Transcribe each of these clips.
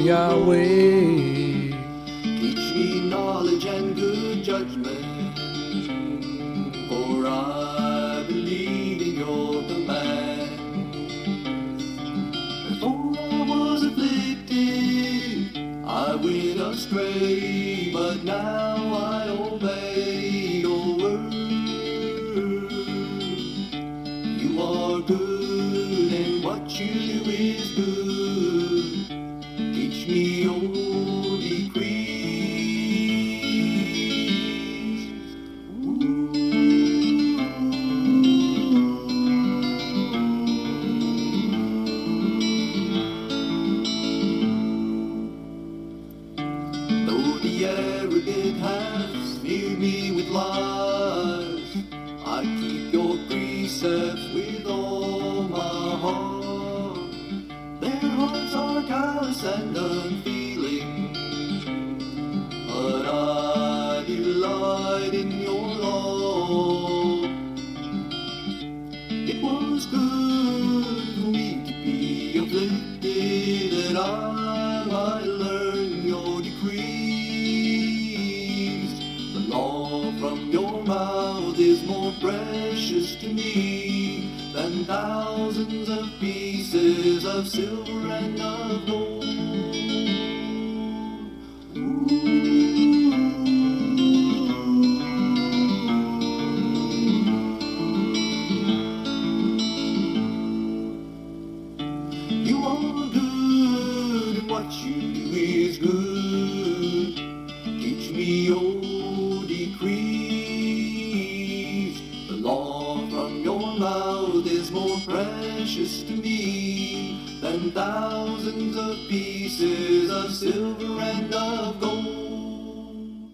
Yahweh. Teach me knowledge and good judgment, for I believe in your command. Before I was afflicted, I went astray, but now I obey your word. You are good, and what you do is good. Teach me your decrees. Though the arrogant have smeared me with lies, I keep your precepts with all my heart. Their hearts are callous and unfeeling, but I delight in your law. It was good for me to be afflicted, that I might learn your decrees. The law from your mouth is more precious to me than thousands of pieces of silver and of gold. You are good, and what you do is good. Teach me your decrees. The law from your mouth is more precious to me than thousands of pieces of silver and of gold.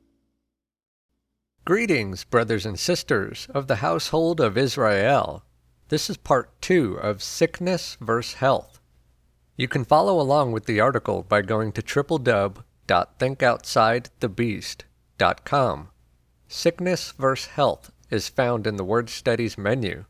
Greetings, brothers and sisters of the household of Israel. This is part 2 of Sickness vs. Health. You can follow along with the article by going to www.thinkoutsidthebeast.com. Sickness vs. Health is found in the Word Studies menu.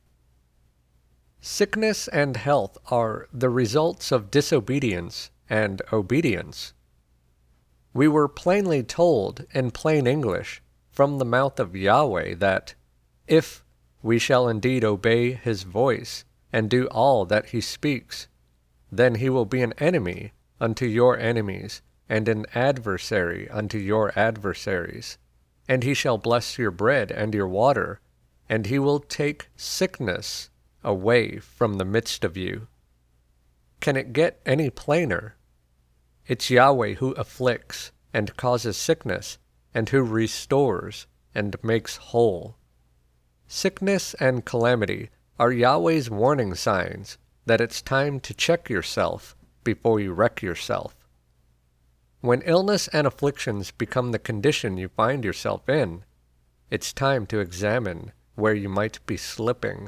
Sickness and health are the results of disobedience and obedience. We were plainly told in plain English from the mouth of Yahweh that if we shall indeed obey his voice and do all that he speaks, then he will be an enemy unto your enemies, and an adversary unto your adversaries. And he shall bless your bread and your water, and he will take sickness away from the midst of you. Can it get any plainer? It's Yahweh who afflicts and causes sickness, and who restores and makes whole. Sickness and calamity are Yahweh's warning signs that it's time to check yourself before you wreck yourself. When illness and afflictions become the condition you find yourself in, it's time to examine where you might be slipping.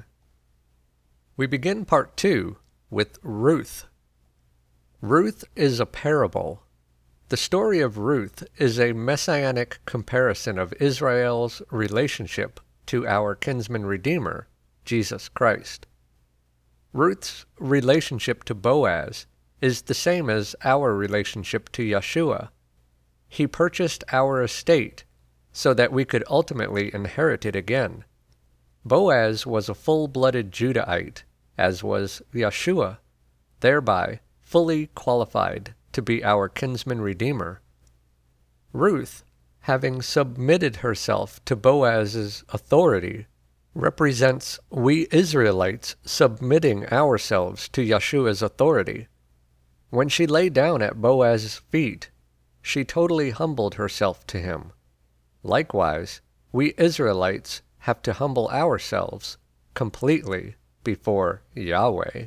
We begin part 2 with Ruth. Ruth is a parable. The story of Ruth is a messianic comparison of Israel's relationship to our kinsman redeemer, Jesus Christ. Ruth's relationship to Boaz is the same as our relationship to Yeshua. He purchased our estate so that we could ultimately inherit it again. Boaz was a full-blooded Judahite, as was Yeshua, thereby fully qualified to be our kinsman redeemer. Ruth, having submitted herself to Boaz's authority, represents we Israelites submitting ourselves to Yeshua's authority. When she lay down at Boaz's feet, she totally humbled herself to him. Likewise, we Israelites have to humble ourselves completely before Yahweh.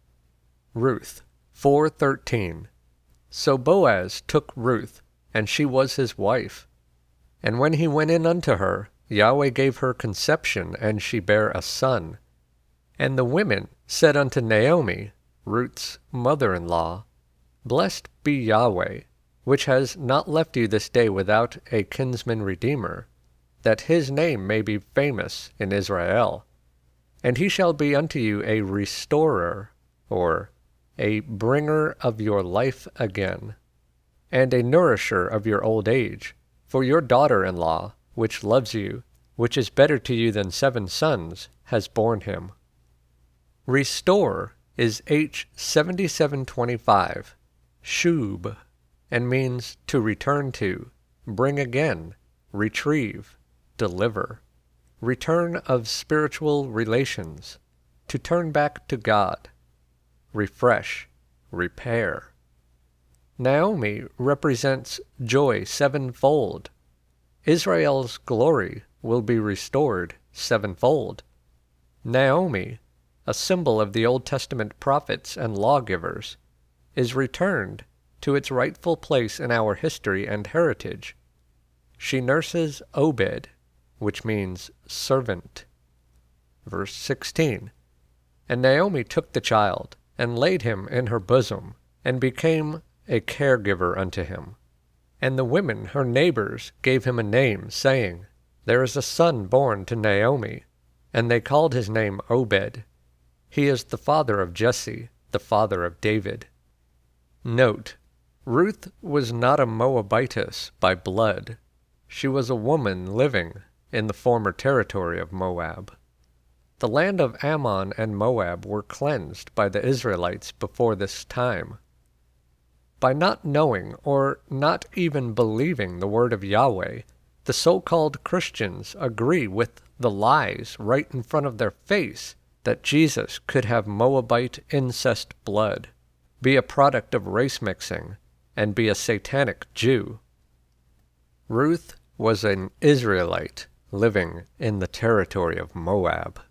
Ruth 4:13. So Boaz took Ruth, and she was his wife. And when he went in unto her, Yahweh gave her conception, and she bare a son. And the women said unto Naomi, Ruth's mother-in-law, Blessed be Yahweh, which has not left you this day without a kinsman redeemer, that his name may be famous in Israel. And he shall be unto you a restorer, or a bringer of your life again, and a nourisher of your old age, for your daughter-in-law, which loves you, which is better to you than 7 sons, has borne him. Restore is H7725, shub, and means to return to, bring again, retrieve, deliver, return of spiritual relations, to turn back to God, refresh, repair. Naomi represents joy 7-fold. Israel's glory will be restored 7-fold. Naomi, a symbol of the Old Testament prophets and lawgivers, is returned to its rightful place in our history and heritage. She nurses Obed, which means servant. Verse 16. And Naomi took the child, and laid him in her bosom, and became a caregiver unto him. And the women, her neighbors, gave him a name, saying, There is a son born to Naomi. And they called his name Obed. He is the father of Jesse, the father of David. Note, Ruth was not a Moabitess by blood. She was a woman living in the former territory of Moab. The land of Ammon and Moab were cleansed by the Israelites before this time. By not knowing or not even believing the word of Yahweh, the so-called Christians agree with the lies right in front of their face that Jesus could have Moabite incest blood, be a product of race mixing, and be a satanic Jew. Ruth was an Israelite living in the territory of Moab.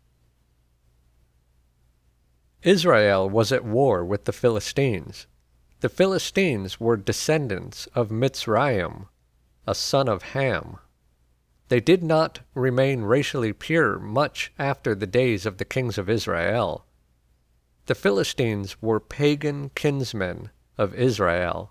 Israel was at war with the Philistines. The Philistines were descendants of Mitzrayim, a son of Ham. They did not remain racially pure much after the days of the kings of Israel. The Philistines were pagan kinsmen of Israel.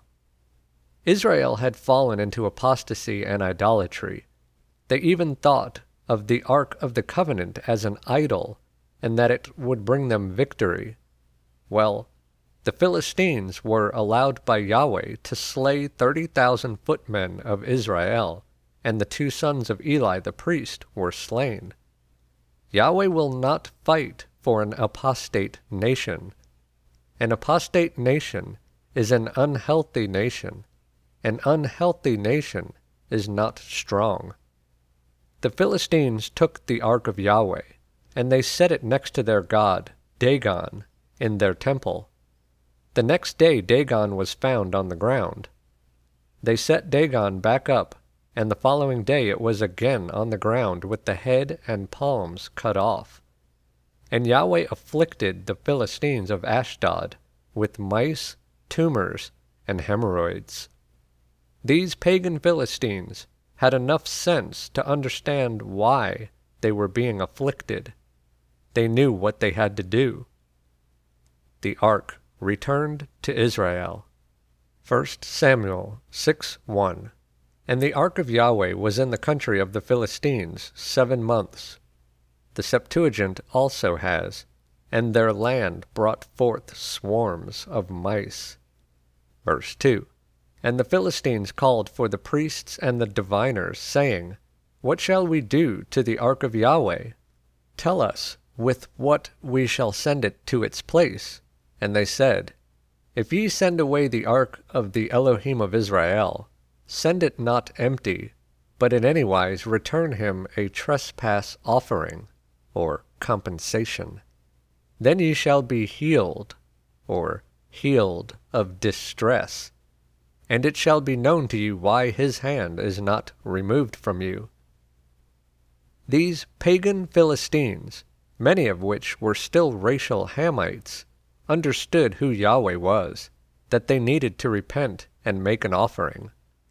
Israel had fallen into apostasy and idolatry. They even thought of the Ark of the Covenant as an idol, and that it would bring them victory. Well, the Philistines were allowed by Yahweh to slay 30,000 footmen of Israel, and the 2 sons of Eli the priest were slain. Yahweh will not fight for an apostate nation. An apostate nation is an unhealthy nation. An unhealthy nation is not strong. The Philistines took the ark of Yahweh, and they set it next to their god, Dagon, in their temple. The next day Dagon was found on the ground. They set Dagon back up, and the following day it was again on the ground with the head and palms cut off. And Yahweh afflicted the Philistines of Ashdod with mice, tumors, and hemorrhoids. These pagan Philistines had enough sense to understand why they were being afflicted. They knew what they had to do. The ark returned to Israel. 1 Samuel 6:1. And the ark of Yahweh was in the country of the Philistines 7 months. The Septuagint also has, and their land brought forth swarms of mice. Verse 2. And the Philistines called for the priests and the diviners, saying, What shall we do to the ark of Yahweh? Tell us with what we shall send it to its place. And they said, If ye send away the ark of the Elohim of Israel, send it not empty, but in any wise return him a trespass offering, or compensation. Then ye shall be healed, or healed of distress, and it shall be known to you why his hand is not removed from you. These pagan Philistines, many of which were still racial Hamites, understood who Yahweh was, that they needed to repent and make an offering.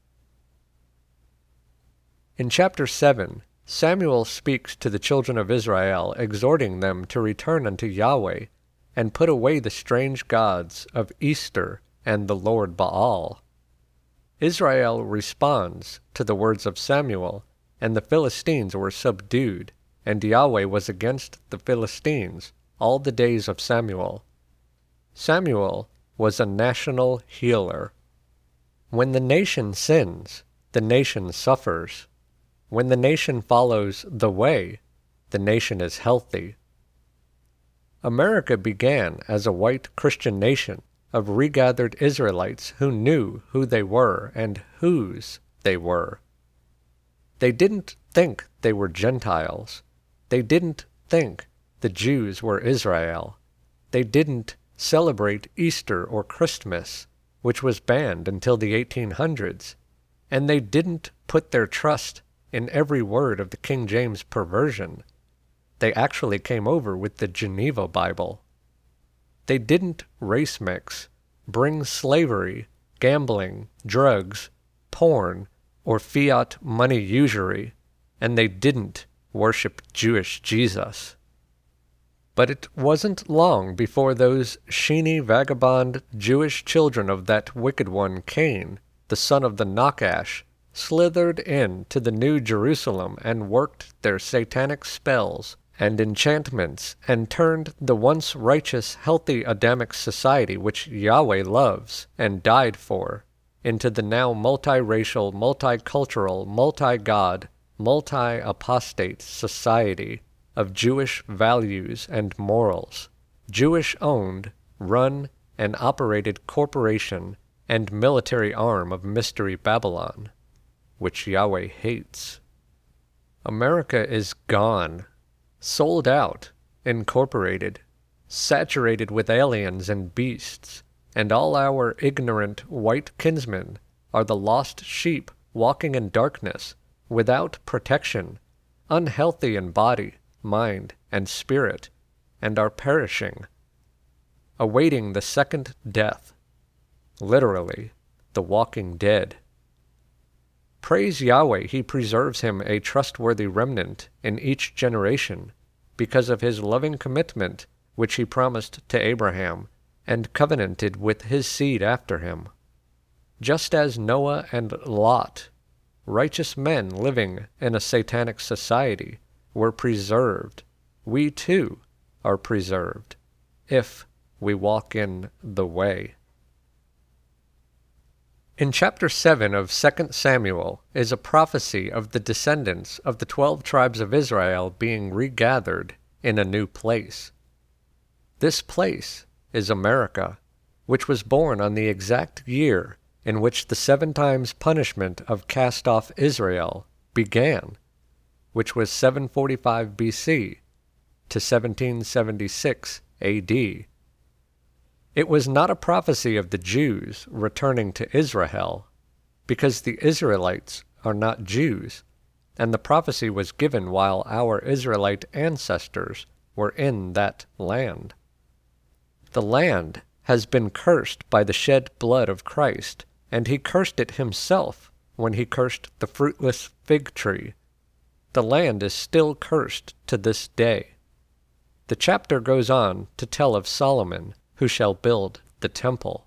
In chapter 7, Samuel speaks to the children of Israel, exhorting them to return unto Yahweh, and put away the strange gods of Easter and the Lord Baal. Israel responds to the words of Samuel, and the Philistines were subdued, and Yahweh was against the Philistines all the days of Samuel. Samuel was a national healer. When the nation sins, the nation suffers. When the nation follows the way, the nation is healthy. America began as a white Christian nation of regathered Israelites who knew who they were and whose they were. They didn't think they were Gentiles. They didn't think the Jews were Israel. They didn't celebrate Easter or Christmas, which was banned until the 1800s, and they didn't put their trust in every word of the King James perversion. They actually came over with the Geneva Bible. They didn't race mix, bring slavery, gambling, drugs, porn, or fiat money usury, and they didn't worship Jewish Jesus. But it wasn't long before those sheeny vagabond Jewish children of that wicked one Cain, the son of the Nakash, slithered in to the New Jerusalem and worked their satanic spells and enchantments and turned the once righteous, healthy Adamic society which Yahweh loves and died for into the now multiracial, multicultural, multi-God, multi-apostate society of Jewish values and morals, Jewish-owned, run, and operated corporation and military arm of Mystery Babylon, which Yahweh hates. America is gone, sold out, incorporated, saturated with aliens and beasts, and all our ignorant white kinsmen are the lost sheep walking in darkness, without protection, unhealthy in body, mind, and spirit, and are perishing, awaiting the second death, literally, the walking dead. Praise Yahweh, he preserves him a trustworthy remnant in each generation, because of his loving commitment which he promised to Abraham, and covenanted with his seed after him. Just as Noah and Lot, righteous men living in a satanic society, were preserved, we too are preserved, if we walk in the way. In chapter 7 of 2 Samuel is a prophecy of the descendants of the 12 tribes of Israel being regathered in a new place. This place is America, which was born on the exact year in which the 7 times punishment of cast-off Israel began, which was 745 BC to 1776 AD. It was not a prophecy of the Jews returning to Israel, because the Israelites are not Jews, and the prophecy was given while our Israelite ancestors were in that land. The land has been cursed by the shed blood of Christ, and he cursed it himself when he cursed the fruitless fig tree. The land is still cursed to this day. The chapter goes on to tell of Solomon, who shall build the temple.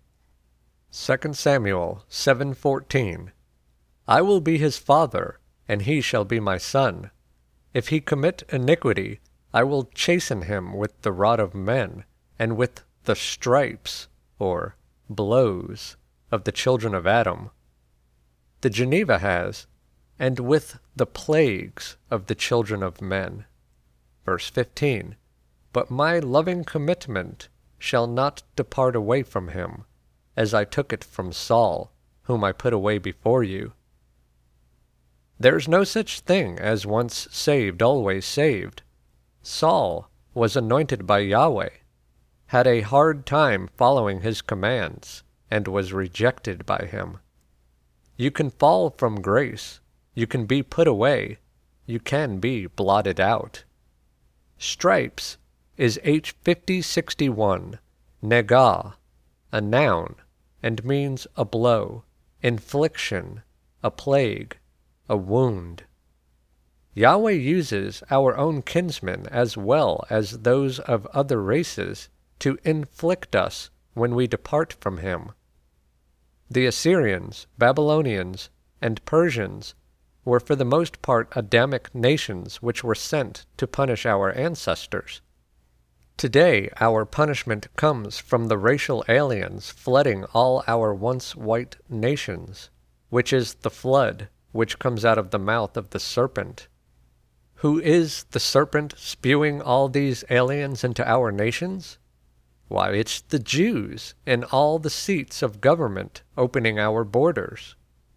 2 Samuel 7:14. I will be his father, and he shall be my son. If he commit iniquity, I will chasten him with the rod of men, and with the stripes, or blows, of the children of Adam. The Geneva has, and with the plagues of the children of men. Verse 15. But my loving commitment shall not depart away from him, as I took it from Saul, whom I put away before you. There's no such thing as once saved, always saved. Saul was anointed by Yahweh, had a hard time following his commands, and was rejected by him. You can fall from grace, you can be put away, you can be blotted out. Stripes is H5061, negah, a noun, and means a blow, infliction, a plague, a wound. Yahweh uses our own kinsmen as well as those of other races to inflict us when we depart from him. The Assyrians, Babylonians, and Persians were for the most part Adamic nations which were sent to punish our ancestors. Today our punishment comes from the racial aliens flooding all our once white nations, which is the flood which comes out of the mouth of the serpent. Who is the serpent spewing all these aliens into our nations? Why, it's the Jews in all the seats of government opening our borders.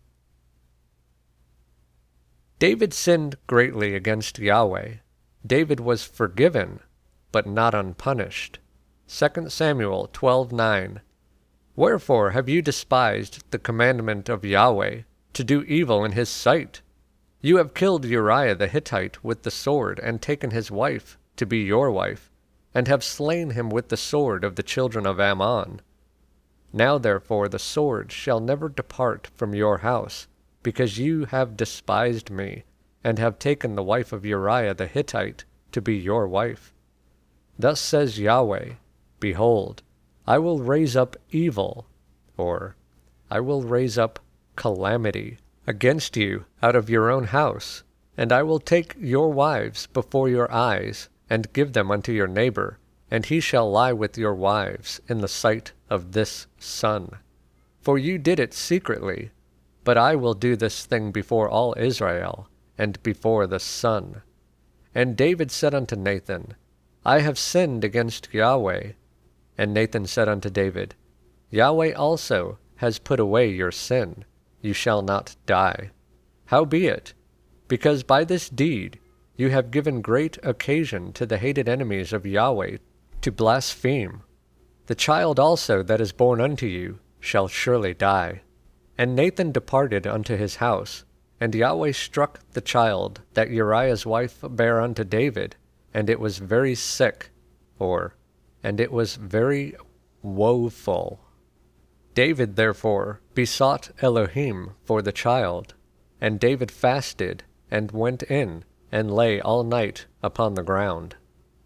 David sinned greatly against Yahweh. David was forgiven, but not unpunished. 2 Samuel 12:9. Wherefore have you despised the commandment of Yahweh, to do evil in his sight? You have killed Uriah the Hittite with the sword, and taken his wife to be your wife, and have slain him with the sword of the children of Ammon. Now therefore the sword shall never depart from your house, because you have despised me, and have taken the wife of Uriah the Hittite to be your wife. Thus says Yahweh, Behold, I will raise up evil, or I will raise up calamity, against you out of your own house, and I will take your wives before your eyes, and give them unto your neighbor, and he shall lie with your wives in the sight of this sun. For you did it secretly, but I will do this thing before all Israel, and before the sun. And David said unto Nathan, I have sinned against Yahweh. And Nathan said unto David, Yahweh also has put away your sin. You shall not die. Howbeit, because by this deed you have given great occasion to the hated enemies of Yahweh to blaspheme, the child also that is born unto you shall surely die. And Nathan departed unto his house, and Yahweh struck the child that Uriah's wife bare unto David, and it was very sick, and it was very woeful. David therefore besought Elohim for the child, and David fasted, and went in, and lay all night upon the ground.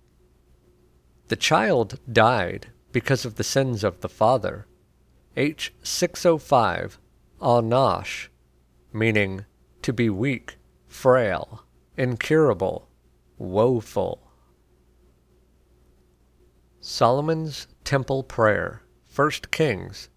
The child died because of the sins of the father. H. 605, Anash, meaning to be weak, frail, incurable, woeful. Solomon's Temple Prayer, 1 Kings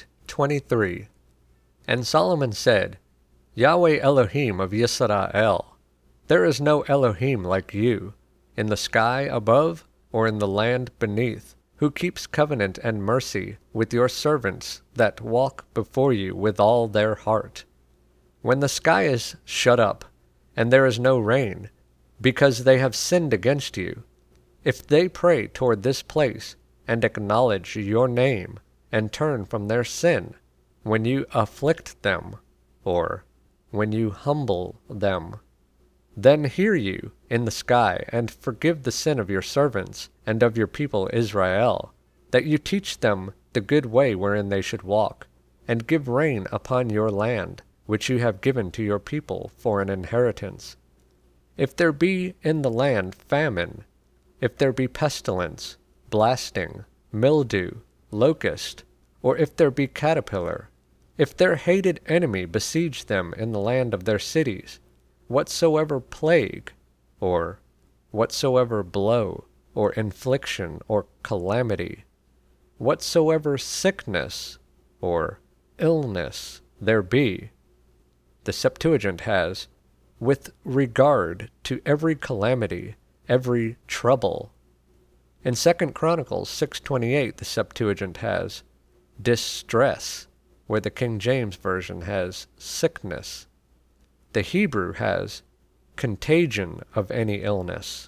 8:23. And Solomon said, Yahweh Elohim of Yisrael, there is no Elohim like you, in the sky above or in the land beneath, who keeps covenant and mercy with your servants that walk before you with all their heart. When the sky is shut up, and there is no rain, because they have sinned against you, if they pray toward this place, and acknowledge your name, and turn from their sin, when you afflict them, or when you humble them, then hear you in the sky, and forgive the sin of your servants, and of your people Israel, that you teach them the good way wherein they should walk, and give rain upon your land, which you have given to your people for an inheritance. If there be in the land famine, if there be pestilence, blasting, mildew, locust, or if there be caterpillar, if their hated enemy besiege them in the land of their cities, whatsoever plague, or whatsoever blow, or infliction, or calamity, whatsoever sickness, or illness there be, the Septuagint has, with regard to every calamity, every trouble. In 2 Chronicles 6:28 the Septuagint has distress, where the King James Version has sickness. The Hebrew has contagion of any illness.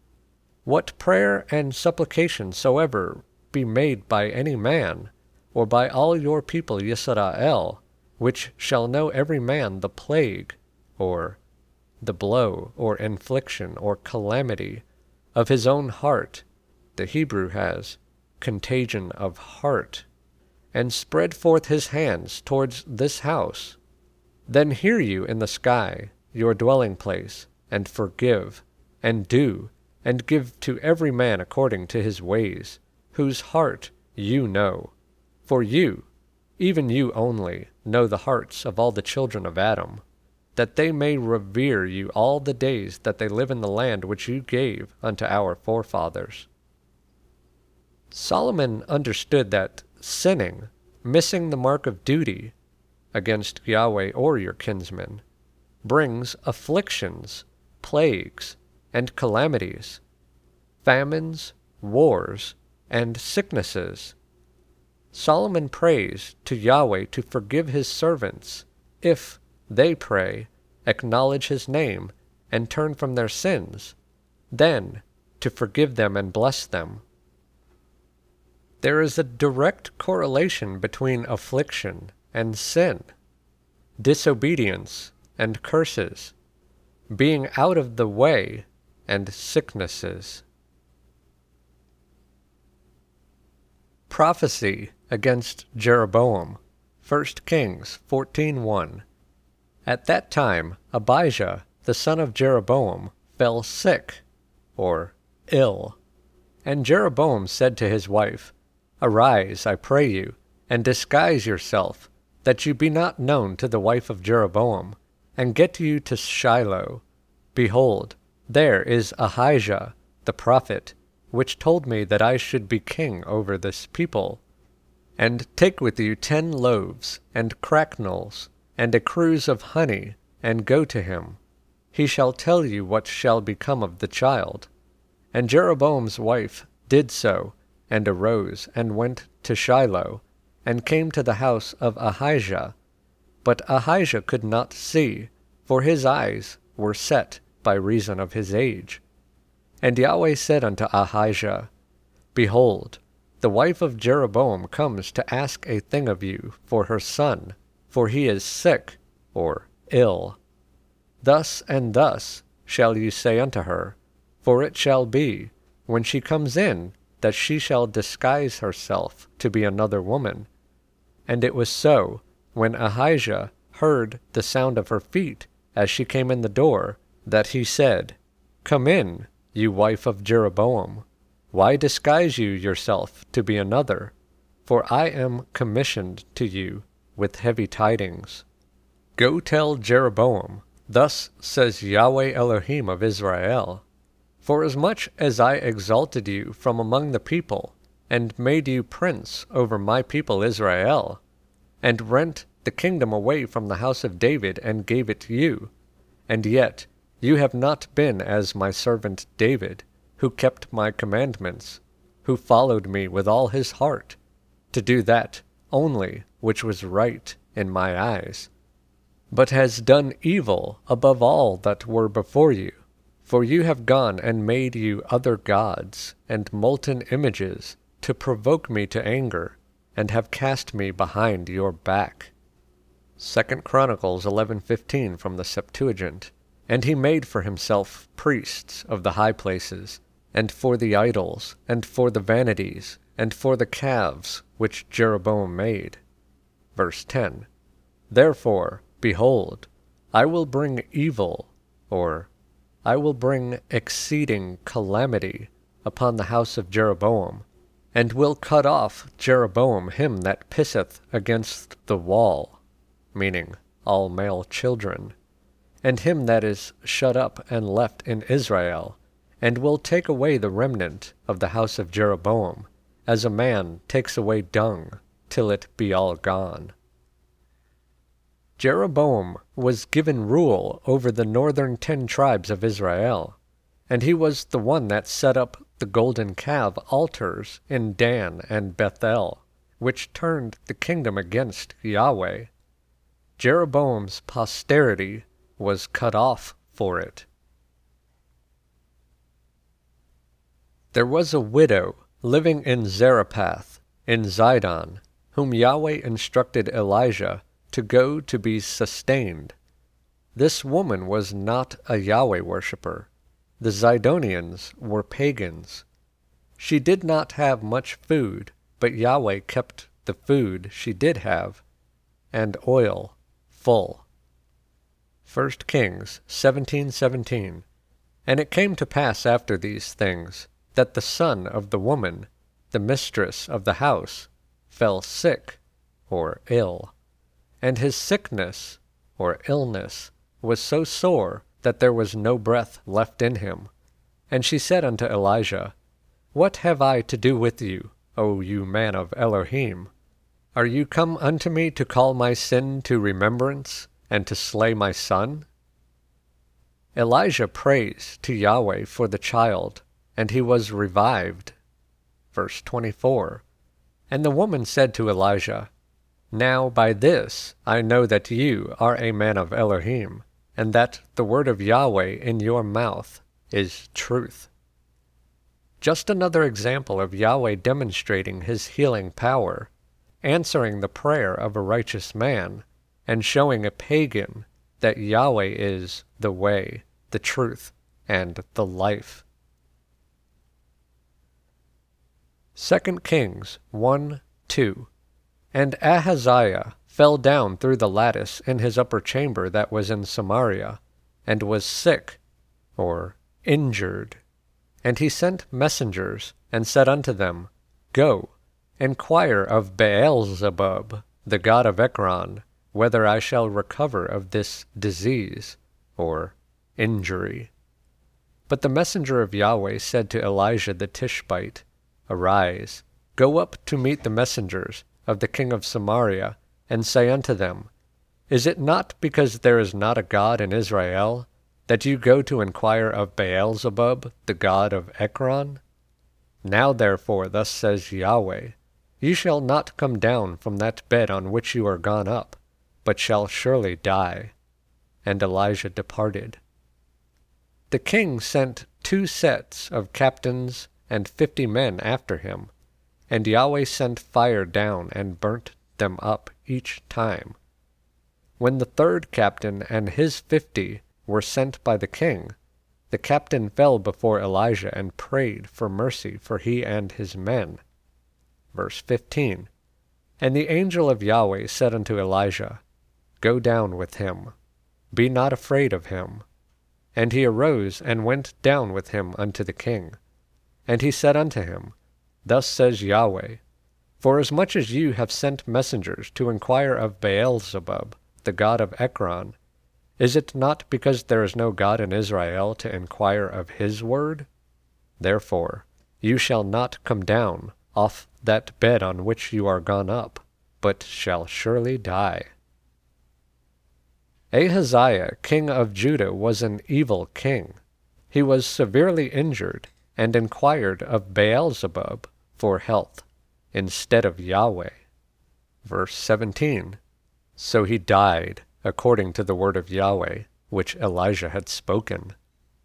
What prayer and supplication soever be made by any man, or by all your people Yisrael, which shall know every man the plague, or the blow, or infliction, or calamity of his own heart, the Hebrew has contagion of heart, and spread forth his hands towards this house, then hear you in the sky, your dwelling place, and forgive, and do, and give to every man according to his ways, whose heart you know. For you, even you only, know the hearts of all the children of Adam, that they may revere you all the days that they live in the land which you gave unto our forefathers. Solomon understood that sinning, missing the mark of duty against Yahweh or your kinsmen, brings afflictions, plagues, and calamities, famines, wars, and sicknesses. Solomon prays to Yahweh to forgive his servants if they pray, acknowledge his name, and turn from their sins, then to forgive them and bless them. There is a direct correlation between affliction and sin, disobedience and curses, being out of the way and sicknesses. Prophecy against Jeroboam, 1 Kings 14:1. At that time Abijah, the son of Jeroboam, fell sick, or ill. And Jeroboam said to his wife, Arise, I pray you, and disguise yourself, that you be not known to the wife of Jeroboam, and get you to Shiloh. Behold, there is Ahijah, the prophet, which told me that I should be king over this people. And take with you 10 loaves, and cracknels, and a cruse of honey, and go to him. He shall tell you what shall become of the child. And Jeroboam's wife did so, and arose, and went to Shiloh, and came to the house of Ahijah. But Ahijah could not see, for his eyes were set by reason of his age. And Yahweh said unto Ahijah, Behold, the wife of Jeroboam comes to ask a thing of you for her son, for he is sick, or ill. Thus and thus shall you say unto her, for it shall be, when she comes in, that she shall disguise herself to be another woman. And it was so, when Ahijah heard the sound of her feet as she came in the door, that he said, Come in, you wife of Jeroboam. Why disguise you yourself to be another? For I am commissioned to you with heavy tidings. Go tell Jeroboam, Thus says Yahweh Elohim of Israel, Forasmuch as I exalted you from among the people, and made you prince over my people Israel, and rent the kingdom away from the house of David, and gave it to you, and yet you have not been as my servant David, who kept my commandments, who followed me with all his heart, to do that only which was right in my eyes, but has done evil above all that were before you. For you have gone and made you other gods, and molten images, to provoke me to anger, and have cast me behind your back. 2 Chronicles 11:15 from the Septuagint. And he made for himself priests of the high places, and for the idols, and for the vanities, and for the calves which Jeroboam made. Verse 10. Therefore, behold, I will bring evil, or I will bring exceeding calamity upon the house of Jeroboam, and will cut off Jeroboam him that pisseth against the wall, meaning all male children, and him that is shut up and left in Israel, and will take away the remnant of the house of Jeroboam, as a man takes away dung, till it be all gone. Jeroboam was given rule over the northern 10 tribes of Israel, and he was the one that set up the golden calf altars in Dan and Bethel, which turned the kingdom against Yahweh. Jeroboam's posterity was cut off for it. There was a widow living in Zarephath in Zidon, whom Yahweh instructed Elijah to go to be sustained. This woman was not a Yahweh worshipper. The Zidonians were pagans. She did not have much food, but Yahweh kept the food she did have, and oil full. 1 Kings 17:17. And it came to pass after these things, that the son of the woman, the mistress of the house, fell sick, or ill. And his sickness, or illness, was so sore that there was no breath left in him. And she said unto Elijah, What have I to do with you, O you man of Elohim? Are you come unto me to call my sin to remembrance, and to slay my son? Elijah prays to Yahweh for the child, and he was revived. Verse 24. And the woman said to Elijah, Now by this I know that you are a man of Elohim, and that the word of Yahweh in your mouth is truth. Just another example of Yahweh demonstrating his healing power, answering the prayer of a righteous man, and showing a pagan that Yahweh is the way, the truth, and the life. 2 Kings 1:2. And Ahaziah fell down through the lattice in his upper chamber that was in Samaria, and was sick, or injured. And he sent messengers, and said unto them, Go, inquire of Beelzebub, the god of Ekron, whether I shall recover of this disease, or injury. But the messenger of Yahweh said to Elijah the Tishbite, Arise, go up to meet the messengers of the king of Samaria, and say unto them, Is it not because there is not a God in Israel, that you go to inquire of Beelzebub, the god of Ekron? Now therefore thus says Yahweh, Ye shall not come down from that bed on which you are gone up, but shall surely die. And Elijah departed. The king sent 2 sets of captains and 50 men after him, and Yahweh sent fire down and burnt them up each time. When the 3rd captain and his 50 were sent by the king, the captain fell before Elijah and prayed for mercy for he and his men. Verse 15. And the angel of Yahweh said unto Elijah, Go down with him, be not afraid of him. And he arose and went down with him unto the king. And he said unto him, Thus says Yahweh, Forasmuch as you have sent messengers to inquire of Beelzebub, the god of Ekron, is it not because there is no God in Israel to inquire of his word? Therefore you shall not come down off that bed on which you are gone up, but shall surely die. Ahaziah, king of Judah, was an evil king. He was severely injured, and inquired of Beelzebub for health, instead of Yahweh. Verse 17. So he died, according to the word of Yahweh, which Elijah had spoken.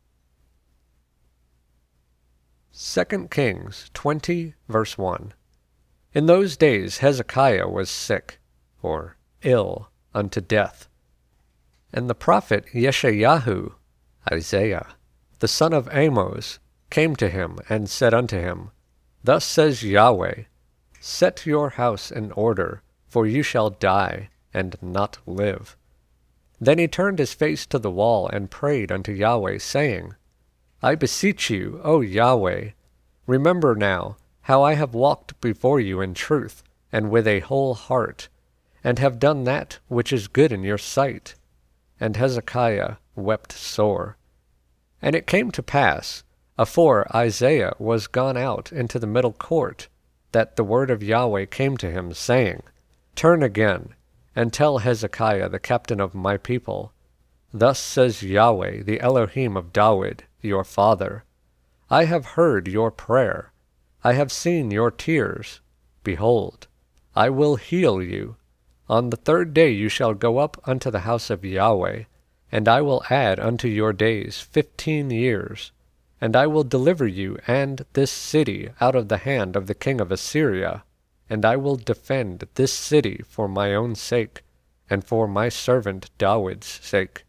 2 Kings 20, verse 1. In those days Hezekiah was sick, or ill, unto death. And the prophet Yeshayahu, Isaiah, the son of Amos, came to him, and said unto him, Thus says Yahweh, Set your house in order, for you shall die, and not live. Then he turned his face to the wall, and prayed unto Yahweh, saying, I beseech you, O Yahweh, remember now how I have walked before you in truth, and with a whole heart, and have done that which is good in your sight. And Hezekiah wept sore. And it came to pass, afore Isaiah was gone out into the middle court, that the word of Yahweh came to him, saying, Turn again, and tell Hezekiah the captain of my people, Thus says Yahweh, the Elohim of David, your father, I have heard your prayer, I have seen your tears. Behold, I will heal you. On the 3rd day you shall go up unto the house of Yahweh, and I will add unto your days 15 years. And I will deliver you and this city out of the hand of the king of Assyria, and I will defend this city for my own sake, and for my servant David's sake.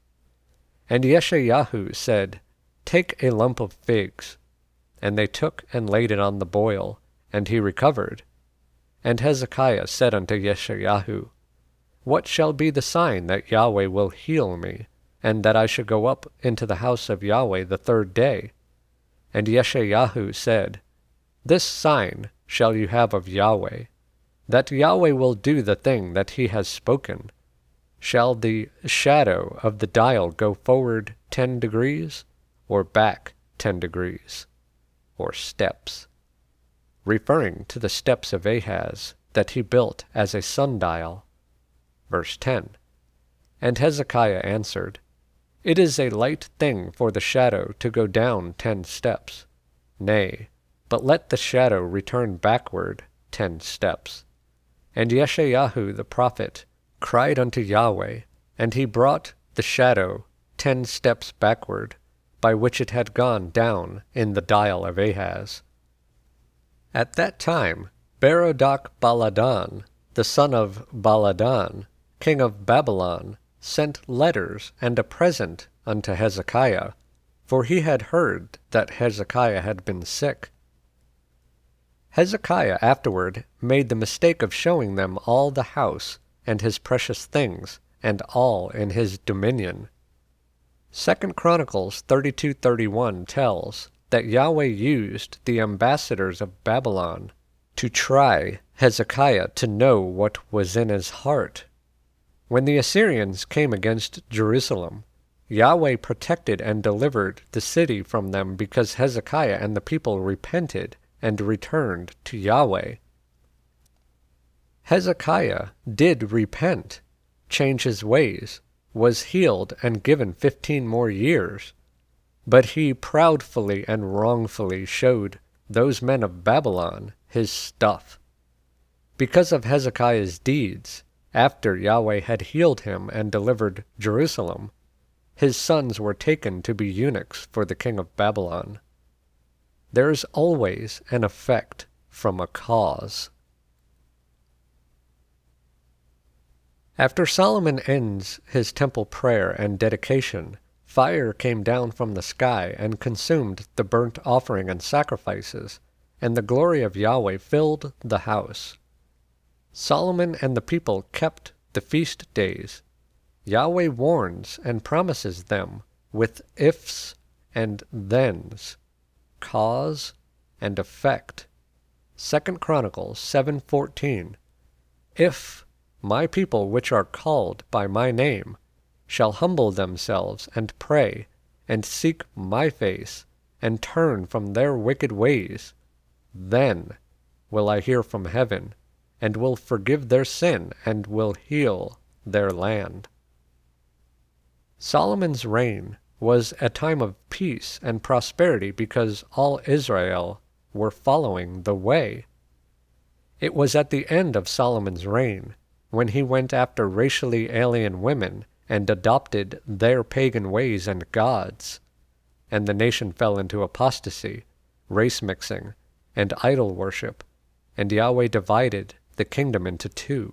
And Yeshayahu said, Take a lump of figs. And they took and laid it on the boil, and he recovered. And Hezekiah said unto Yeshayahu, What shall be the sign that Yahweh will heal me, and that I should go up into the house of Yahweh the 3rd day? And Yeshayahu said, This sign shall you have of Yahweh, that Yahweh will do the thing that he has spoken. Shall the shadow of the dial go forward 10 degrees, or back 10 degrees, or steps? referring to the steps of Ahaz that he built as a sundial. Verse 10. And Hezekiah answered, It is a light thing for the shadow to go down 10 steps. Nay, but let the shadow return backward 10 steps. And Yeshayahu the prophet cried unto Yahweh, and he brought the shadow 10 steps backward, by which it had gone down in the dial of Ahaz. At that time Berodach-baladan, the son of Baladan, king of Babylon, sent letters and a present unto Hezekiah, for he had heard that Hezekiah had been sick. Hezekiah afterward made the mistake of showing them all the house, and his precious things, and all in his dominion. 2 Chronicles 32:31 tells that Yahweh used the ambassadors of Babylon to try Hezekiah to know what was in his heart. When the Assyrians came against Jerusalem, Yahweh protected and delivered the city from them because Hezekiah and the people repented and returned to Yahweh. Hezekiah did repent, change his ways, was healed and given 15 more years, but he proudly and wrongfully showed those men of Babylon his stuff. Because of Hezekiah's deeds, after Yahweh had healed him and delivered Jerusalem, his sons were taken to be eunuchs for the king of Babylon. There is always an effect from a cause. After Solomon ends his temple prayer and dedication, fire came down from the sky and consumed the burnt offering and sacrifices, and the glory of Yahweh filled the house. Solomon and the people kept the feast days. Yahweh warns and promises them with ifs and thens, cause and effect. 2 Chronicles 7:14. If my people which are called by my name shall humble themselves and pray, and seek my face, and turn from their wicked ways, then will I hear from heaven, and will forgive their sin, and will heal their land. Solomon's reign was a time of peace and prosperity because all Israel were following the way. It was at the end of Solomon's reign, when he went after racially alien women and adopted their pagan ways and gods, and the nation fell into apostasy, race mixing, and idol worship, and Yahweh divided the kingdom into 2.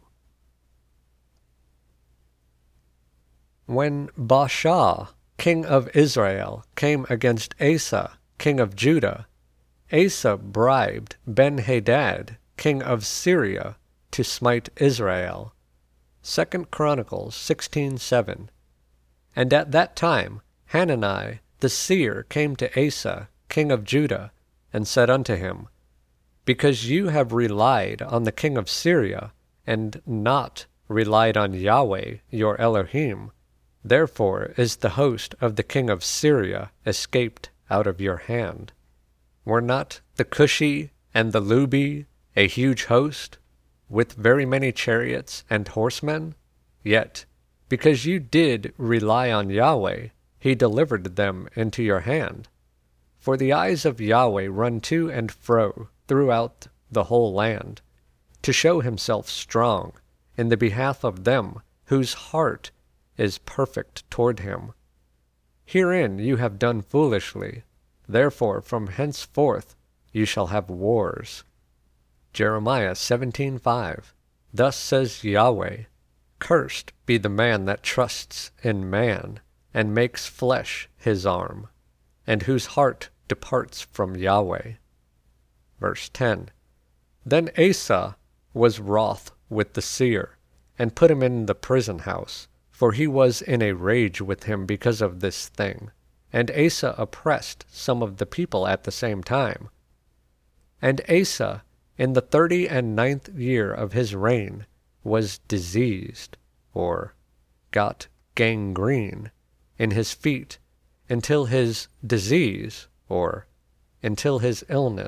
When Baasha, king of Israel, came against Asa, king of Judah, Asa bribed Ben-Hadad, king of Syria, to smite Israel. 2 Chronicles 16:7. And at that time Hanani the seer came to Asa, king of Judah, and said unto him, Because you have relied on the king of Syria, and not relied on Yahweh your Elohim, therefore is the host of the king of Syria escaped out of your hand. Were not the Cushi and the Lubi a huge host, with very many chariots and horsemen? Yet, because you did rely on Yahweh, he delivered them into your hand. For the eyes of Yahweh run to and fro throughout the whole land, to show himself strong in the behalf of them whose heart is perfect toward him. Herein you have done foolishly, therefore from henceforth you shall have wars. Jeremiah 17:5. Thus says Yahweh, Cursed be the man that trusts in man, and makes flesh his arm, and whose heart departs from Yahweh. Verse 10. Then Asa was wroth with the seer, and put him in the prison house, for he was in a rage with him because of this thing. And Asa oppressed some of the people at the same time. And Asa, in the 39th year of his reign, was diseased, or got gangrene, in his feet, until his disease, or until his illness,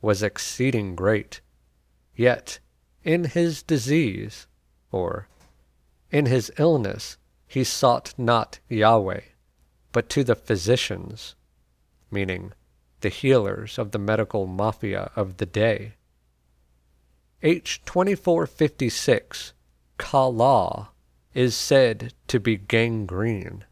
was exceeding great. Yet in his disease, or in his illness, he sought not Yahweh, but to the physicians, meaning the healers of the medical mafia of the day. H. 2456, Kala, is said to be gangrene.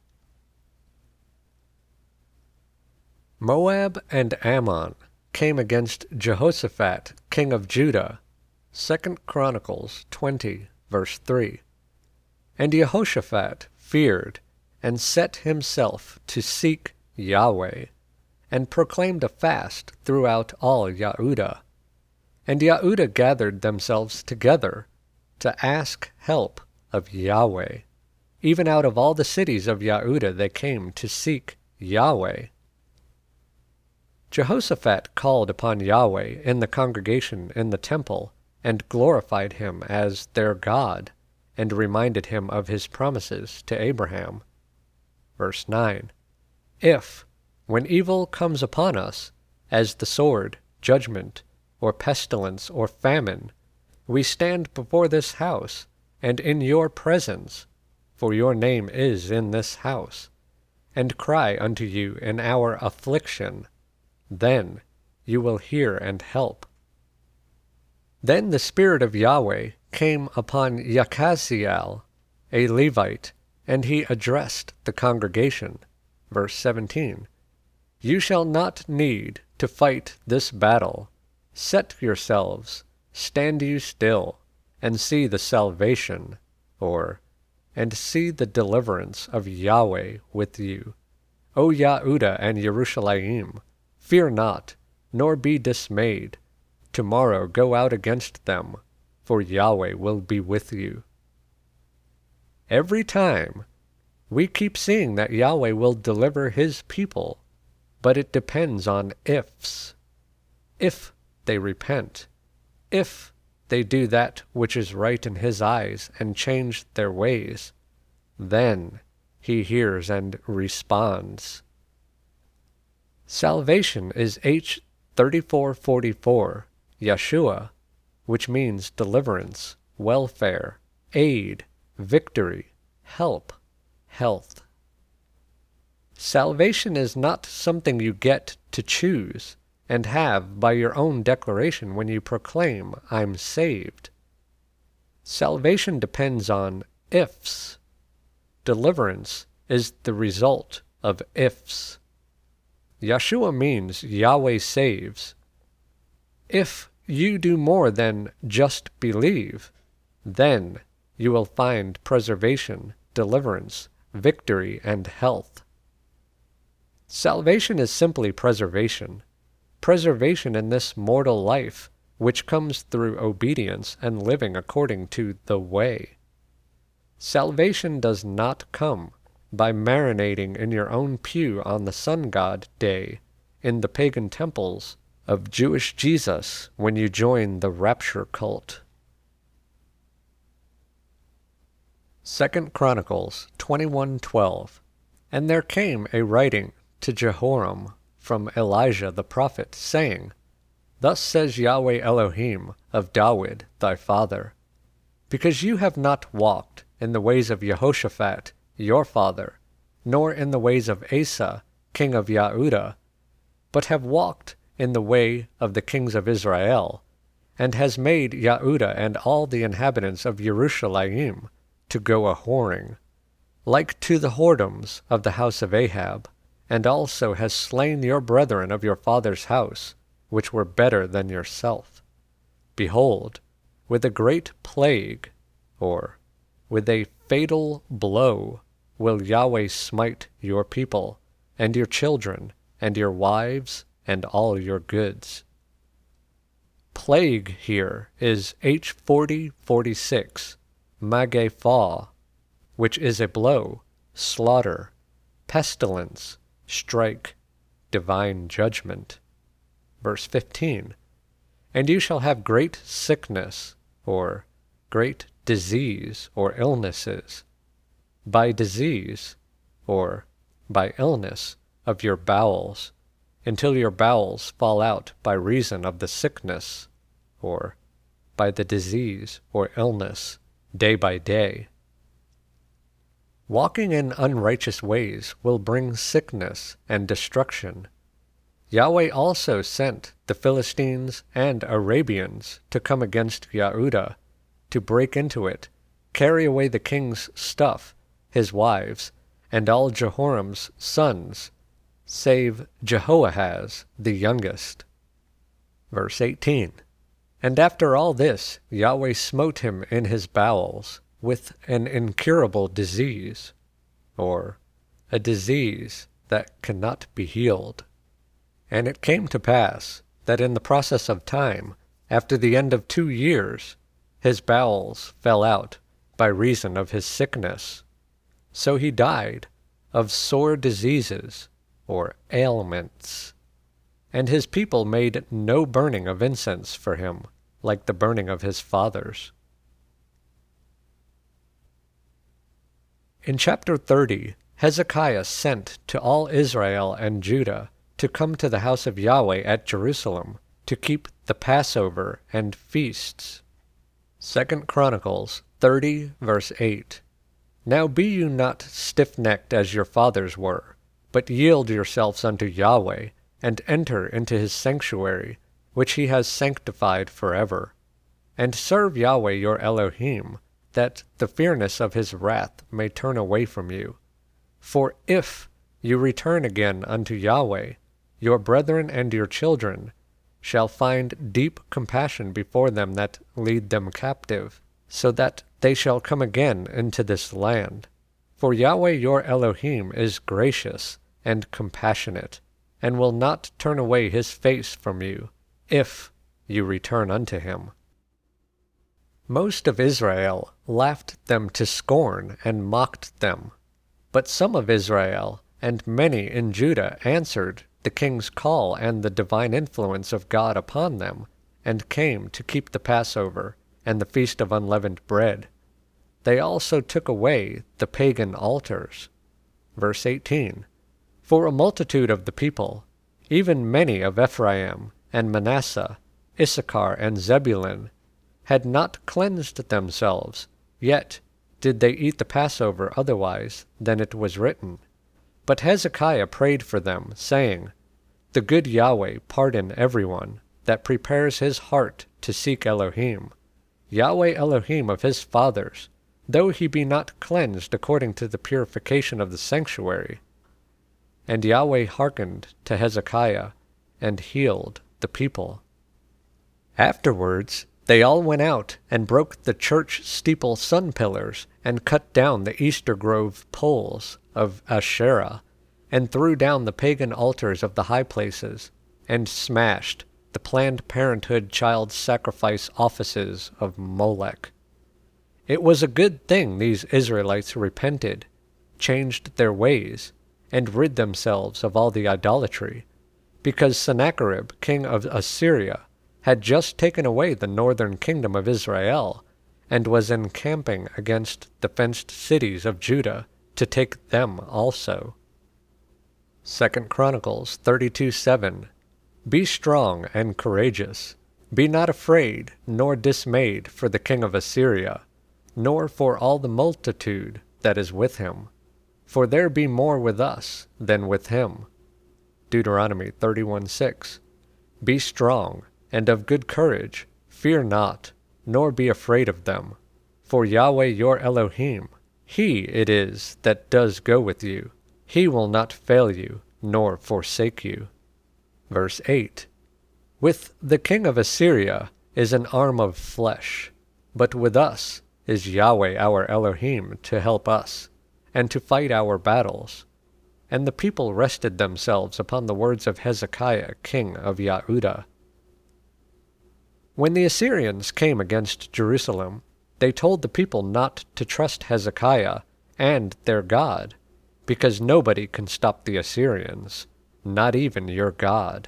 Moab and Ammon came against Jehoshaphat, king of Judah, 2 Chronicles 20, verse 3. And Jehoshaphat feared, and set himself to seek Yahweh, and proclaimed a fast throughout all Yahudah. And Yahudah gathered themselves together to ask help of Yahweh. Even out of all the cities of Yahudah they came to seek Yahweh. Jehoshaphat called upon Yahweh in the congregation in the temple, and glorified him as their God, and reminded him of his promises to Abraham. Verse 9. If, when evil comes upon us, as the sword, judgment, or pestilence, or famine, we stand before this house, and in your presence, for your name is in this house, and cry unto you in our affliction, then you will hear and help. Then the Spirit of Yahweh came upon Yakaziel, a Levite, and he addressed the congregation. Verse 17. You shall not need to fight this battle. Set yourselves, stand you still, and see the salvation, and see the deliverance of Yahweh with you. O Yahudah and Yerushalayim, fear not, nor be dismayed. Tomorrow go out against them, for Yahweh will be with you. Every time, we keep seeing that Yahweh will deliver his people, but it depends on ifs. If they repent, if they do that which is right in his eyes and change their ways, then he hears and responds. Salvation is H. 3444, Yeshua, which means deliverance, welfare, aid, victory, help, health. Salvation is not something you get to choose and have by your own declaration when you proclaim, I'm saved. Salvation depends on ifs. Deliverance is the result of ifs. Yeshua means Yahweh saves. If you do more than just believe, then you will find preservation, deliverance, victory, and health. Salvation is simply preservation. Preservation in this mortal life, which comes through obedience and living according to the way. Salvation does not come by marinating in your own pew on the sun god day in the pagan temples of Jewish Jesus when you join the rapture cult. 2 Chronicles 21:12. And there came a writing to Jehoram from Elijah the prophet, saying, Thus says Yahweh Elohim of David thy father, because you have not walked in the ways of Jehoshaphat your father, nor in the ways of Asa king of Yahudah, but have walked in the way of the kings of Israel, and has made Yahudah and all the inhabitants of Yerushalayim to go a-whoring, like to the whoredoms of the house of Ahab, and also has slain your brethren of your father's house, which were better than yourself. Behold, with a great plague, with a fatal blow, will Yahweh smite your people, and your children, and your wives, and all your goods. Plague here is H. 4046, Magepha, which is a blow, slaughter, pestilence, strike, divine judgment. Verse 15. And you shall have great sickness, great disease, or illnesses, by disease, by illness of your bowels, until your bowels fall out by reason of the sickness, or by the disease or illness, day by day. Walking in unrighteous ways will bring sickness and destruction. Yahweh also sent the Philistines and Arabians to come against Yehudah, to break into it, carry away the king's stuff, his wives, and all Jehoram's sons, save Jehoahaz the youngest. Verse 18. And after all this, Yahweh smote him in his bowels with an incurable disease, or a disease that cannot be healed. And it came to pass that in the process of time, after the end of 2 years, his bowels fell out by reason of his sickness. So he died of sore diseases, or ailments. And his people made no burning of incense for him, like the burning of his fathers. In chapter 30, Hezekiah sent to all Israel and Judah to come to the house of Yahweh at Jerusalem to keep the Passover and feasts. 2 Chronicles 30, verse 8. Now be you not stiff-necked as your fathers were, but yield yourselves unto Yahweh, and enter into his sanctuary, which he has sanctified forever. And serve Yahweh your Elohim, that the fierceness of his wrath may turn away from you. For if you return again unto Yahweh, your brethren and your children shall find deep compassion before them that lead them captive, so that they shall come again into this land. For Yahweh your Elohim is gracious and compassionate, and will not turn away his face from you, if you return unto him. Most of Israel laughed them to scorn and mocked them. But some of Israel and many in Judah answered the king's call and the divine influence of God upon them, and came to keep the Passover and the Feast of Unleavened Bread. They also took away the pagan altars. Verse 18. For a multitude of the people, even many of Ephraim and Manasseh, Issachar and Zebulun, had not cleansed themselves, yet did they eat the Passover otherwise than it was written. But Hezekiah prayed for them, saying, The good Yahweh pardon everyone that prepares his heart to seek Elohim, Yahweh Elohim of his fathers, though he be not cleansed according to the purification of the sanctuary. And Yahweh hearkened to Hezekiah, and healed the people. Afterwards they all went out and broke the church steeple sun pillars, and cut down the Easter Grove poles of Asherah, and threw down the pagan altars of the high places, and smashed the Planned Parenthood child sacrifice offices of Molech. It was a good thing these Israelites repented, changed their ways, and rid themselves of all the idolatry, because Sennacherib, king of Assyria, had just taken away the northern kingdom of Israel, and was encamping against the fenced cities of Judah to take them also. 2 Chronicles 32:7. Be strong and courageous. Be not afraid nor dismayed for the king of Assyria, nor for all the multitude that is with him. For there be more with us than with him. Deuteronomy 31:6. Be strong and of good courage, fear not, nor be afraid of them. For Yahweh your Elohim, he it is that does go with you. He will not fail you, nor forsake you. Verse 8. With the king of Assyria is an arm of flesh, but with us is Yahweh our Elohim to help us, and to fight our battles. And the people rested themselves upon the words of Hezekiah king of Yehudah. When the Assyrians came against Jerusalem, they told the people not to trust Hezekiah and their God, because nobody can stop the Assyrians, not even your God.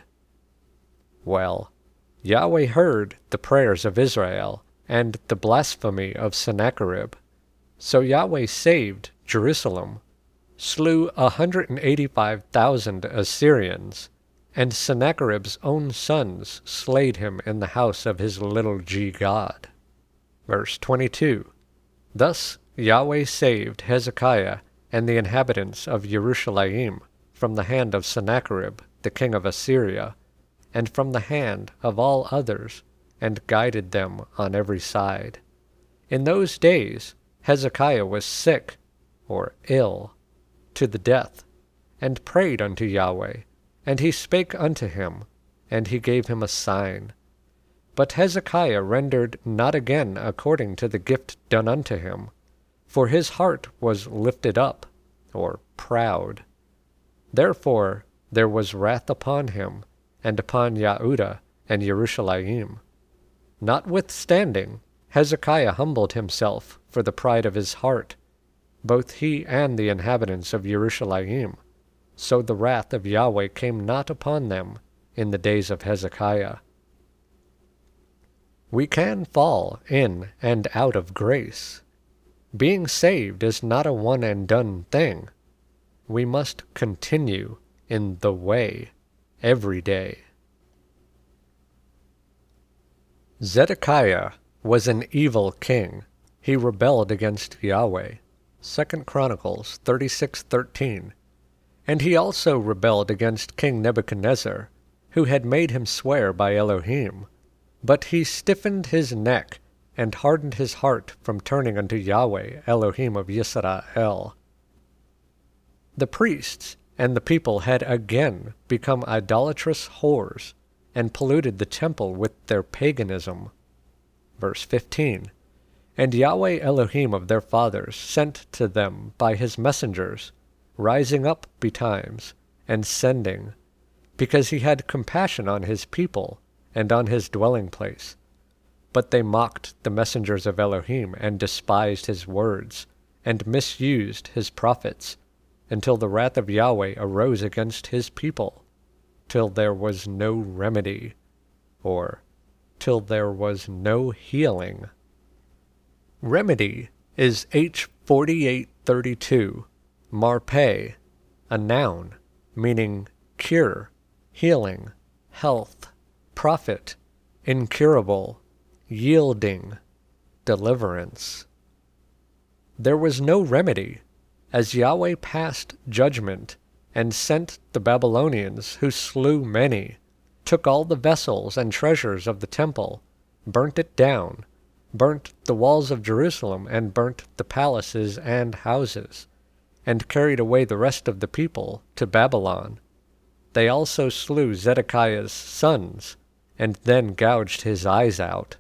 Well, Yahweh heard the prayers of Israel and the blasphemy of Sennacherib. So Yahweh saved Jerusalem, slew 185,000 Assyrians, and Sennacherib's own sons slayed him in the house of his little g god. Verse 22. Thus Yahweh saved Hezekiah and the inhabitants of Jerusalem from the hand of Sennacherib, the king of Assyria, and from the hand of all others, and guided them on every side. In those days Hezekiah was sick, or ill, to the death, and prayed unto Yahweh, and he spake unto him, and he gave him a sign. But Hezekiah rendered not again according to the gift done unto him, for his heart was lifted up, or proud. Therefore there was wrath upon him, and upon Yehudah and Jerusalem. Notwithstanding, Hezekiah humbled himself for the pride of his heart, both he and the inhabitants of Jerusalem. So the wrath of Yahweh came not upon them in the days of Hezekiah. We can fall in and out of grace. Being saved is not a one-and-done thing. We must continue in the way every day. Zedekiah was an evil king. He rebelled against Yahweh. 2 Chronicles 36:13. And he also rebelled against King Nebuchadnezzar, who had made him swear by Elohim. But he stiffened his neck, and hardened his heart from turning unto Yahweh, Elohim of Yisrael. The priests and the people had again become idolatrous whores, and polluted the temple with their paganism. Verse 15. And Yahweh Elohim of their fathers sent to them by his messengers, rising up betimes, and sending, because he had compassion on his people, and on his dwelling place. But they mocked the messengers of Elohim, and despised his words, and misused his prophets, until the wrath of Yahweh arose against his people, till there was no remedy, or till there was no healing. Remedy is H 4832, marpe, a noun, meaning cure, healing, health, profit, incurable, yielding, deliverance. There was no remedy, as Yahweh passed judgment, and sent the Babylonians, who slew many, took all the vessels and treasures of the temple, burnt it down, burnt the walls of Jerusalem, and burnt the palaces and houses, and carried away the rest of the people to Babylon. They also slew Zedekiah's sons, and then gouged his eyes out.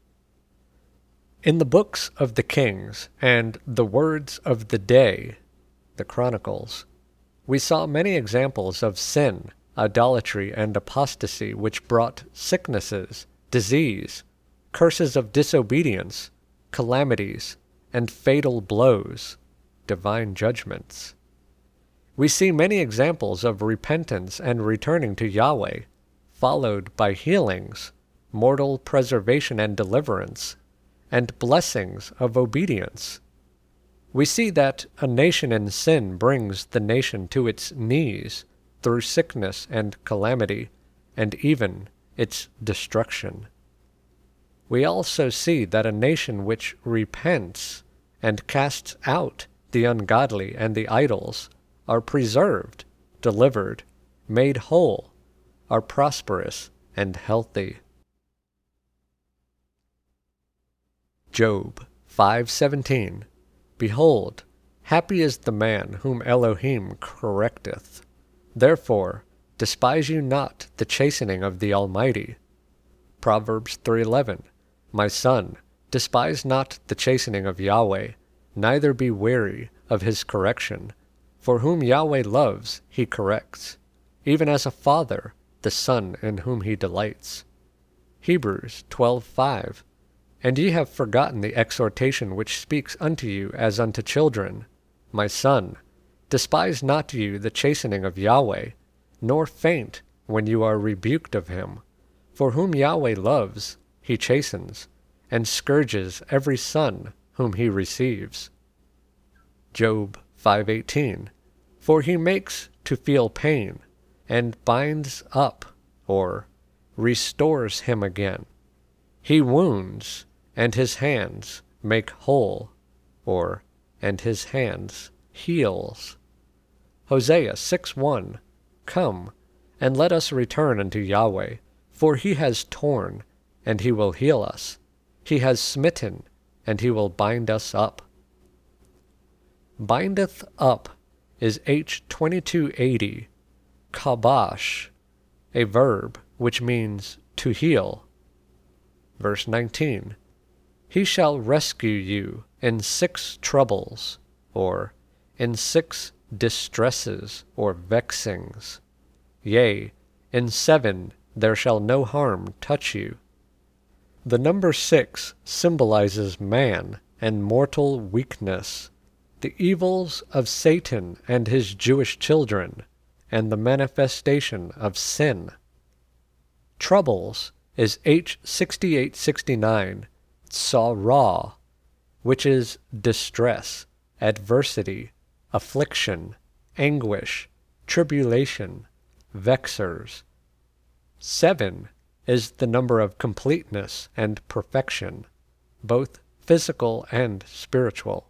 In the books of the Kings and the words of the day, the Chronicles, we saw many examples of sin, idolatry, and apostasy which brought sicknesses, disease, curses of disobedience, calamities, and fatal blows, divine judgments. We see many examples of repentance and returning to Yahweh, followed by healings, mortal preservation and deliverance, and blessings of obedience. We see that a nation in sin brings the nation to its knees through sickness and calamity, and even its destruction. We also see that a nation which repents and casts out the ungodly and the idols are preserved, delivered, made whole, are prosperous and healthy. Job 5:17. Behold, happy is the man whom Elohim correcteth. Therefore, despise you not the chastening of the Almighty. Proverbs 3:11. My son, despise not the chastening of Yahweh, neither be weary of his correction. For whom Yahweh loves, he corrects, even as a father the son in whom he delights. Hebrews 12:5. And ye have forgotten the exhortation which speaks unto you as unto children. My son, despise not you the chastening of Yahweh, nor faint when you are rebuked of him. For whom Yahweh loves, he chastens, and scourges every son whom he receives. Job 5:18. For he makes to feel pain, and binds up, or restores him again. He wounds, and his hands make whole, or and his hands heals. Hosea 6:1. Come, and let us return unto Yahweh, for he has torn, and he will heal us. He has smitten, and he will bind us up. Bindeth up is H2280, kabash, a verb which means to heal. Verse 19. He shall rescue you in 6 troubles, or in 6 distresses or vexings. Yea, in 7 there shall no harm touch you. The number 6 symbolizes man and mortal weakness, the evils of Satan and his Jewish children, and the manifestation of sin. Troubles is H6869, tsarah, which is distress, adversity, affliction, anguish, tribulation, vexers. 7 is the number of completeness and perfection, both physical and spiritual.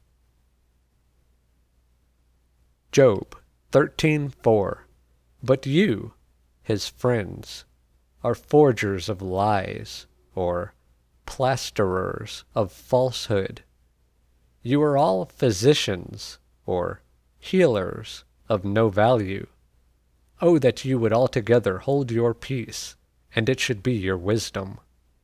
Job 13:4. But you, his friends, are forgers of lies, or plasterers of falsehood. You are all physicians, or healers of no value. Oh, that you would altogether hold your peace, and it should be your wisdom.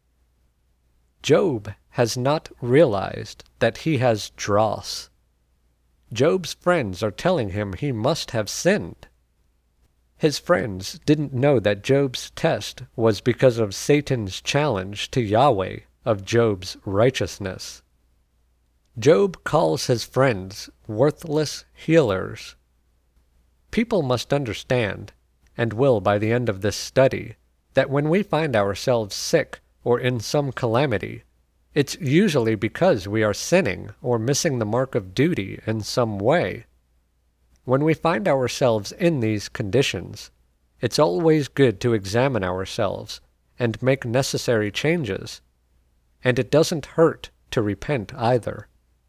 Job has not realized that he has dross. Job's friends are telling him he must have sinned. His friends didn't know that Job's test was because of Satan's challenge to Yahweh of Job's righteousness. Job calls his friends worthless healers. People must understand, and will by the end of this study, that when we find ourselves sick or in some calamity, it's usually because we are sinning or missing the mark of duty in some way. When we find ourselves in these conditions, it's always good to examine ourselves and make necessary changes, and it doesn't hurt to repent either.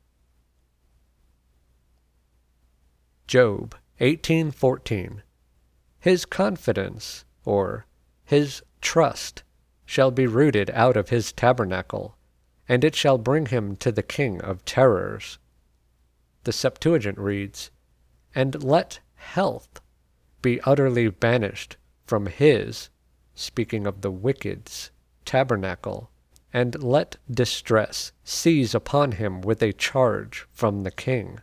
Job 18:14. His confidence, or his trust, shall be rooted out of his tabernacle, and it shall bring him to the King of terrors. The Septuagint reads, and let health be utterly banished from his, speaking of the wicked's, tabernacle, and let distress seize upon him with a charge from the king.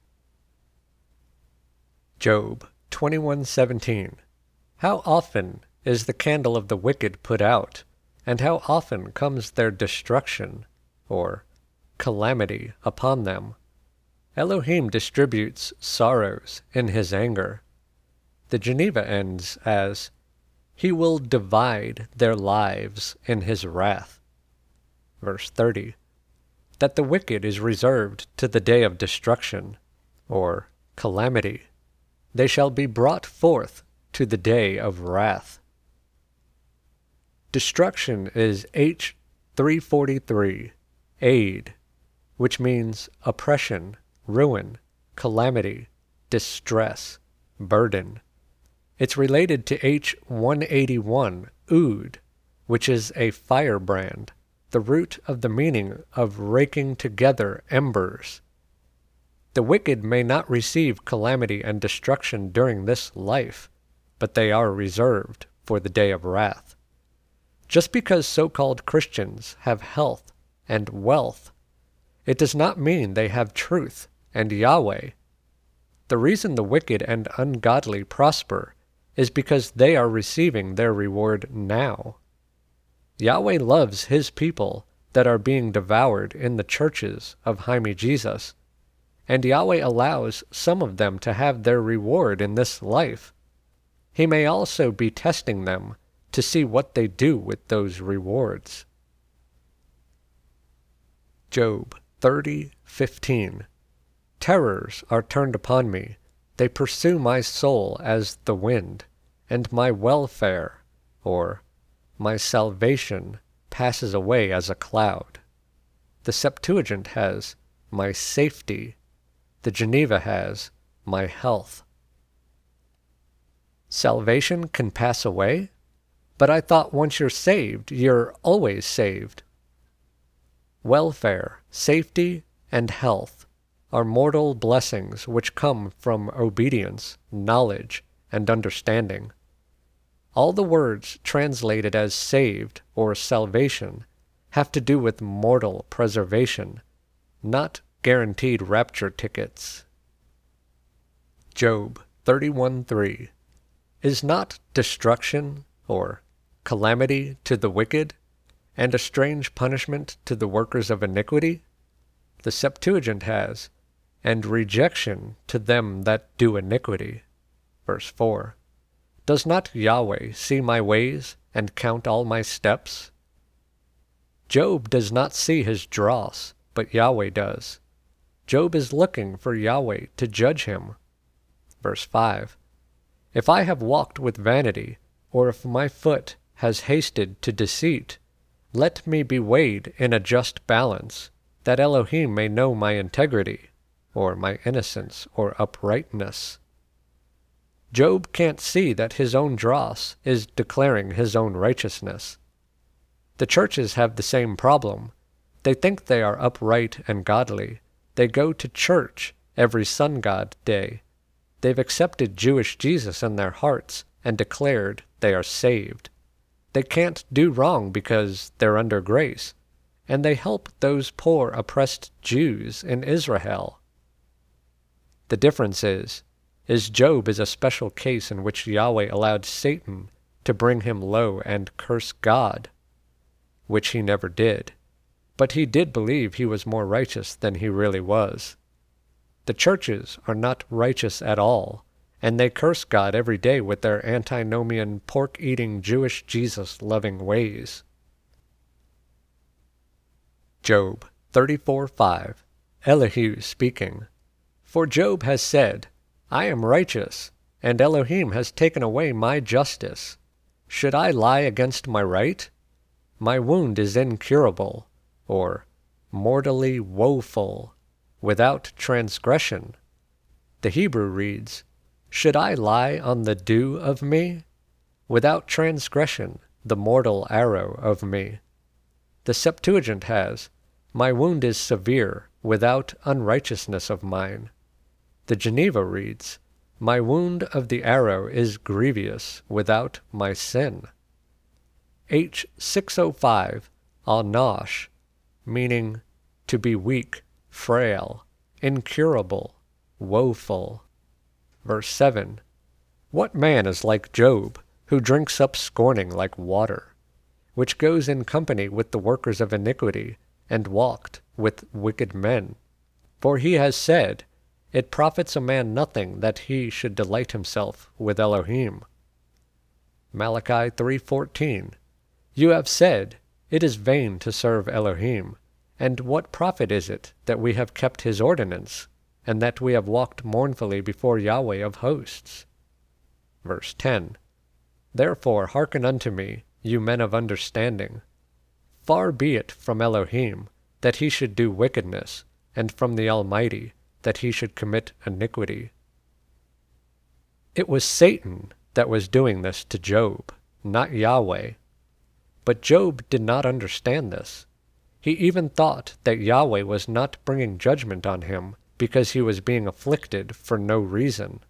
Job 21:17. How often is the candle of the wicked put out, and how often comes their destruction, or calamity, upon them? Elohim distributes sorrows in his anger. The Geneva ends as, he will divide their lives in his wrath. Verse 30. That the wicked is reserved to the day of destruction, or calamity. They shall be brought forth to the day of wrath. Destruction is H343, aid, which means oppression, ruin, calamity, distress, burden. It's related to H181, ood, which is a firebrand, the root of the meaning of raking together embers. The wicked may not receive calamity and destruction during this life, but they are reserved for the day of wrath. Just because so-called Christians have health and wealth, it does not mean they have truth and Yahweh. The reason the wicked and ungodly prosper is because they are receiving their reward now. Yahweh loves his people that are being devoured in the churches of Jaime Jesus, and Yahweh allows some of them to have their reward in this life. He may also be testing them to see what they do with those rewards. Job 30:15. Terrors are turned upon me. They pursue my soul as the wind. and my welfare, or my salvation, passes away as a cloud. The Septuagint has my safety. The Geneva has my health. Salvation can pass away? But I thought once you're saved, you're always saved. Welfare, safety, and health are mortal blessings which come from obedience, knowledge, and understanding. All the words translated as saved or salvation have to do with mortal preservation, not guaranteed rapture tickets. Job 31:3. Is not destruction or calamity to the wicked, and a strange punishment to the workers of iniquity? The Septuagint has, and rejection to them that do iniquity. Verse 4. Does not Yahweh see my ways and count all my steps? Job does not see his dross, but Yahweh does. Job is looking for Yahweh to judge him. Verse 5. If I have walked with vanity, or if my foot has hasted to deceit, let me be weighed in a just balance, that Elohim may know my integrity, or my innocence or uprightness. Job can't see that his own dross is declaring his own righteousness. The churches have the same problem. They think they are upright and godly. They go to church every sun god day. They've accepted Jewish Jesus in their hearts and declared they are saved. They can't do wrong because they're under grace, and they help those poor oppressed Jews in Israel. The difference is Job is a special case in which Yahweh allowed Satan to bring him low and curse God, which he never did, but he did believe he was more righteous than he really was. The churches are not righteous at all, and they curse God every day with their antinomian, pork-eating, Jewish Jesus-loving ways. Job 34:5. Elihu speaking. For Job has said, I am righteous, and Elohim has taken away my justice. Should I lie against my right? My wound is incurable, or mortally woeful, without transgression. The Hebrew reads, Should I lie on the dew of me? Without transgression, the mortal arrow of me. The Septuagint has, My wound is severe, without unrighteousness of mine. The Geneva reads, My wound of the arrow is grievous, without my sin. H. 605, Anash, meaning to be weak, frail, incurable, woeful. Verse 7. What man is like Job, who drinks up scorning like water, which goes in company with the workers of iniquity, and walked with wicked men? For he has said, It profits a man nothing that he should delight himself with Elohim. Malachi 3:14. You have said, It is vain to serve Elohim, and what profit is it that we have kept his ordinance, and that we have walked mournfully before Yahweh of hosts? Verse 10. Therefore hearken unto me, you men of understanding. Far be it from Elohim, that he should do wickedness, and from the Almighty, that he should commit iniquity. It was Satan that was doing this to Job, not Yahweh. But Job did not understand this. He even thought that Yahweh was not bringing judgment on him because he was being afflicted for no reason.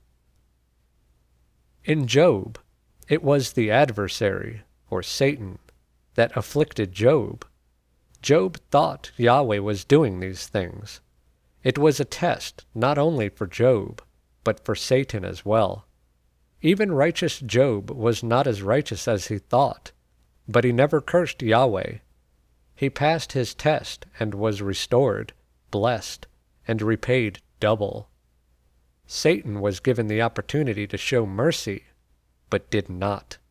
In Job, it was the adversary, or Satan, that afflicted Job. Job thought Yahweh was doing these things. It was a test not only for Job, but for Satan as well. Even righteous Job was not as righteous as he thought, but he never cursed Yahweh. He passed his test and was restored, blessed, and repaid double. Satan was given the opportunity to show mercy, but did not.